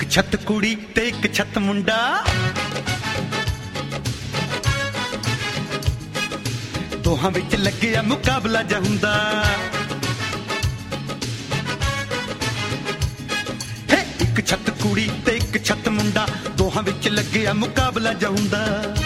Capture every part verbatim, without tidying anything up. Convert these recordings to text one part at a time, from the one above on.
ਛੱਤ ਕੁੜੀ ਤੇ ਇੱਕ ਛੱਤ ਮੁੰਡਾ, ਦੋਹਾਂ ਵਿੱਚ ਲੱਗਿਆ ਮੁਕਾਬਲਾ ਜਾ ਹੁੰਦਾ। ਹੇ ਇੱਕ ਛੱਤ ਕੁੜੀ ਤੇ ਇੱਕ ਛੱਤ ਮੁੰਡਾ, ਦੋਹਾਂ ਵਿੱਚ ਲੱਗਿਆ ਮੁਕਾਬਲਾ ਜਾ ਹੁੰਦਾ।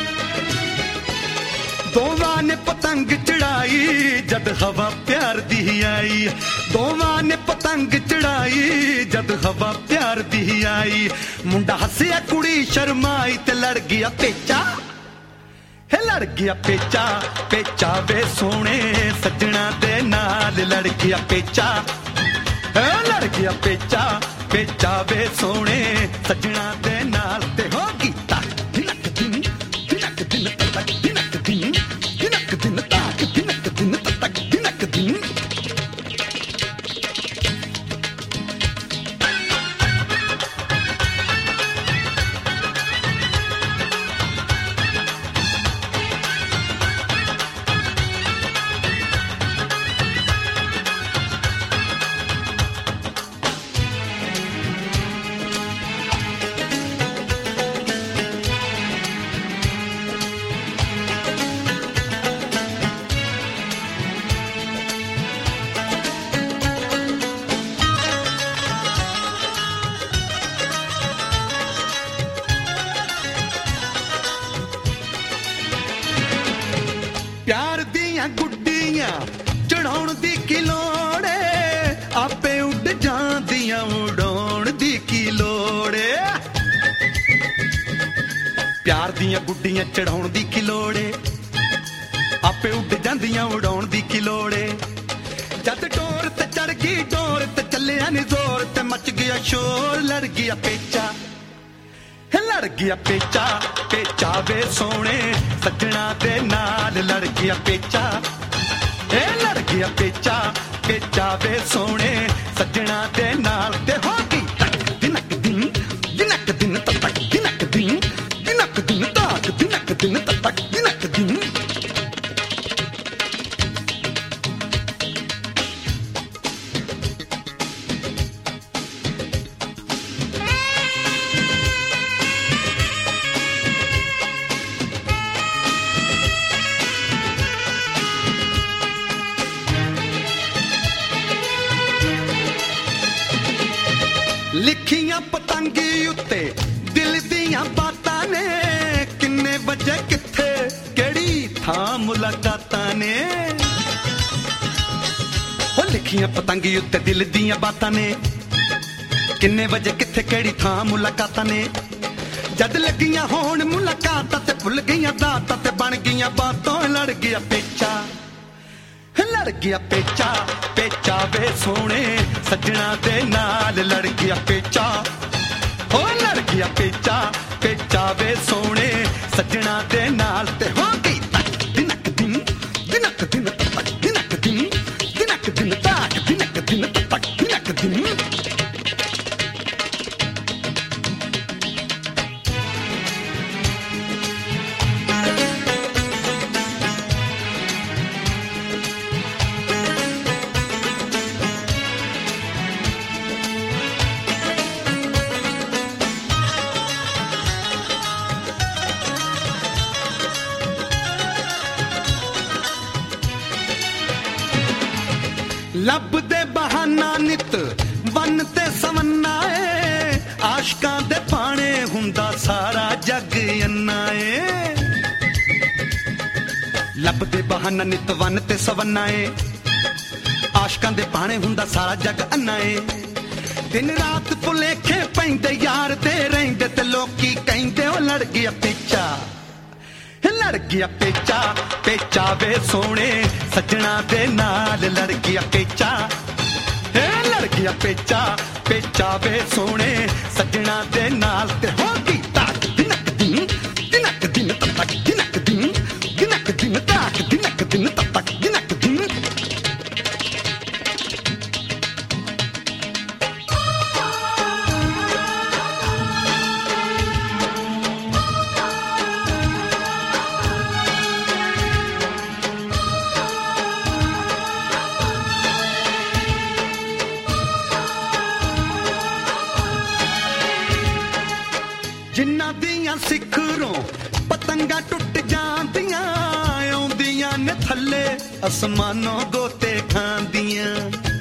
ਦੋਵਾਂ ਨੇ ਪਤੰਗ ਚੜਾਈ ਜਦ ਹਵਾ ਪਿਆਰ ਦੀ ਆਈ, ਦੋਵਾਂ ਨੇ ਪਤੰਗ ਚੜਾਈ ਜਦ ਹਵਾ ਪਿਆਰ ਦੀ ਆਈ। ਮੁੰਡਾ ਹੱਸਿਆ ਕੁੜੀ ਸ਼ਰਮਾਈ ਤੇ ਲੜ ਗਿਆ ਪੇਚਾ, ਹੈ ਲੜ ਗਿਆ ਪੇਚਾ। ਪੇਚਾ ਵੇ ਸੋਹਣੇ ਸੱਜਣਾ ਦੇ ਨਾਲ ਲੜ ਗਿਆ ਪੇਚਾ, ਹੈ ਲੜ ਗਿਆ ਪੇਚਾ। ਪੇਚਾ ਵੇ ਸੋਹਣੇ ਸੱਜਣਾ ਦੇ ਨਾਲ ਤੇ ਹੋ ਗਈ ਤੱਕ ਦਿਨਕ ਦਿਨ ਦਿਨਕ ਦਿਨ ਤੱਕ ਦਿਨਕ ਦਿਨ ਦਿਨਕ ਦਿਨ ਤੱਕ ਦਿਨਕ ਦਿਨ ਤੱਕ ਦਿਨਕ ਦਿਨ। ਪਿਆਰ ਦੀਆਂ ਗੁੱਡੀਆਂ ਚੜਾਉਣ ਦੀ ਕੀ ਲੋੜ ਏ, ਆਪੇ ਉੱਡ ਜਾਂਦੀਆਂ ਉਡਾਉਣ ਦੀ ਕੀ ਲੋੜ ਏ। ਪਿਆਰ ਦੀਆਂ ਗੁੱਡੀਆਂ ਚੜਾਉਣ ਦੀ ਕੀ ਲੋੜ ਏ, ਆਪੇ ਉੱਡ ਜਾਂਦੀਆਂ ਉਡਾਉਣ ਦੀ ਕੀ ਲੋੜ ਏ। ਜਦ ਡੋਰ ਤੇ ਚੜ ਗਈ ਡੋਰ ਤੇ ਚੱਲਿਆ ਨੀ ਜ਼ੋਰ ਤੇ ਮਚ ਗਿਆ ਸ਼ੋਰ, ਲੜ ਗਿਆ ਪੇਚਾ, ਲੜ ਗਿਆ ਪੇਚਾ। ਪੇਚਾ ਵੇ ਸੋਹਣੇ ਸੱਜਣਾ ਦੇ ਨਾਲ ਲੜ ਗਿਆ ਪੇਚਾ, ਇਹ ਲੜ ਗਿਆ ਪੇਚਾ। ਪੇਚਾ ਵੇ ਸੋਹਣੇ ਸੱਜਣਾ ਦੇ ਨਾਲ ਤੇ ਹੋ ਗਈ ਤੱਕ ਦਿਨਕ ਦਿਨ ਦਿਨਕ ਦਿਨ ਤੱਕ ਦਿਨਕ ਦਿਨ ਦਿਨਕ ਦਿਨ ਤੱਕ ਦਿਨਕ ਦਿਨ ਤੱਕ ਦਿਨਕ ਦਿਨ। ਲਿਖੀਆਂ ਪਤੰਗੀ ਉੱਤੇ ਦਿਲ ਦੀਆਂ ਬਾਤਾਂ ਨੇ, ਕਿੰਨੇ ਵਜੇ ਕਿੱਥੇ ਕਿਹੜੀ ਥਾਂ ਮੁਲਾਕਾਤਾਂ ਨੇ। ਹੋ ਲਿਖੀਆਂ ਪਤੰਗੀ ਉੱਤੇ ਦਿਲ ਦੀਆਂ ਬਾਤਾਂ ਨੇ, ਕਿੰਨੇ ਵਜੇ ਕਿੱਥੇ ਕਿਹੜੀ ਥਾਂ ਮੁਲਾਕਾਤਾਂ ਨੇ। ਜਦ ਲੱਗੀਆਂ ਹੋਣ ਮੁਲਾਕਾਤਾਂ ਤੇ ਭੁੱਲ ਗਈਆਂ ਦਾਤਾਂ ਤੇ ਬਣ ਗਈਆਂ ਬਾਤਾਂ, ਲੜ ਗਿਆ ਪੇਚਾ, ਲੜ ਗਿਆ ਪੇਚਾ। ਪੇਚਾ ਵੇ ਸੋਹਣੇ ਸੱਜਣਾ ਦੇ ਨਾਲ ਲੜ ਗਿਆ ਪੇਚਾ, ਹੋ ਲੜ ਗਿਆ ਪੇਚਾ। ਪੇਚਾ ਵੇ ਸੋਹਣੇ ਸੱਜਣਾ ਦੇ ਨਾਲ ਤੇ ਹੋ ਗਈ ਤੱਕ ਦਿਨਕ ਦਿਨ ਦਿਨਕ ਦਿਨ ਤੱਕ ਦਿਨਕ ਦਿਨ ਦਿਨਕ ਦਿਨ ਤੱਕ ਦਿਨਕ ਦਿਨ ਤੱਕ ਦਿਨਕ ਦਿਨ। ਲੱਭਦੇ ਬਹਾਨਾ ਨਿਤ ਵੰਨ ਤੇ ਸਵੰਨਾ ਏ, ਆਸ਼ਕਾਂ ਦੇ ਪਾਣੇ ਹੁੰਦਾ ਸਾਰਾ ਜੱਗ ਅੰਨਾ ਏ। ਲੱਭਦੇ ਬਹਾਨਾ ਨਿਤ ਵੰਨ ਤੇ ਸਵੰਨਾ ਏ, ਆਸ਼ਕਾਂ ਦੇ ਪਾਣੇ ਹੁੰਦਾ ਸਾਰਾ ਜੱਗ ਅੰਨਾ ਏ। ਦਿਨ ਰਾਤ ਭੁਲੇਖੇ ਪੈਂਦੇ ਯਾਰ ਤੇ ਰਹਿੰਦੇ ਤੇ ਲੋਕੀ ਕਹਿੰਦੇ ਉਹ ਲੜ ਗਿਆ ਪੇਚਾ, ਲੜ ਗਿਆ ਪੇਚਾ। ਪੇਚਾ ਵੇ ਸੋਹਣੇ ਸੱਜਣਾ ਦੇ ਨਾਲ ਲੜ ਗਿਆ ਪੇਚਾ, ਇਹ ਲੜ ਗਿਆ ਪੇਚਾ। ਪੇਚਾ ਵੇ ਸੋਹਣੇ ਸੱਜਣਾ ਦੇ ਨਾਲ ਤੇ ਹੋ ਗਈ ਤੱਕ ਦਿਨਕ ਦਿਨ ਦਿਨਕ ਦਿਨ ਤੱਕ ਦਿਨਕ ਦਿਨ ਦਿਨਕ ਦਿਨ ਤੱਕ ਦਿਨਕ ਦਿਨ ਤੱਕ ਦਿਨਕ ਦਿਨ। ਜਿਨ੍ਹਾਂ ਦੀਆਂ ਸਿਖਰੋਂ ਪਤੰਗਾਂ ਟੁੱਟ ਜਾਂਦੀਆਂ ਆਉਂਦੀਆਂ ਨੇ ਥੱਲੇ ਅਸਮਾਨੋਂ ਗੋਤੇ ਖਾਂਦੀਆਂ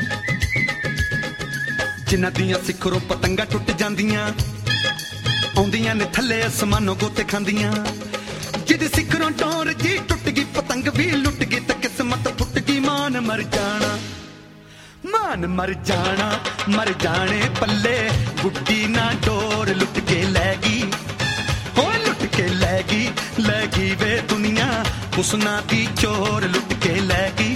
ਜਿਨ੍ਹਾਂ ਦੀਆਂ ਸਿਖਰੋਂ ਪਤੰਗਾਂ ਟੁੱਟ ਜਾਂਦੀਆਂ ਆਉਂਦੀਆਂ ਨੇ ਥੱਲੇ ਅਸਮਾਨੋਂ ਗੋਤੇ ਖਾਂਦੀਆਂ ਜਿਹਦੀ ਸਿਖਰੋਂ ਡੋਰ ਜੀ ਟੁੱਟ ਗਈ ਪਤੰਗ ਵੀ ਲੁੱਟ ਗਈ ਤਾਂ ਕਿਸਮਤ ਫੁੱਟ ਗਈ ਮਾਨ ਮਰ ਜਾਣਾ ਮਾਨ ਮਰ ਜਾਣਾ ਮਰ ਜਾਣੇ ਪੱਲੇ ਗੁੱਡੀ ਨਾ ਡੋਰ ਲੁੱਟ ਕੇ ਲੈ ਗਈ ਹੋ ਲੁੱਟ ਕੇ ਲੈ ਗਈ ਲੈ ਗਈ ਵੇ ਦੁਨੀਆ ਹੁਸਨਾ ਦੀ ਚੋਰ ਲੁੱਟ ਕੇ ਲੈ ਗਈ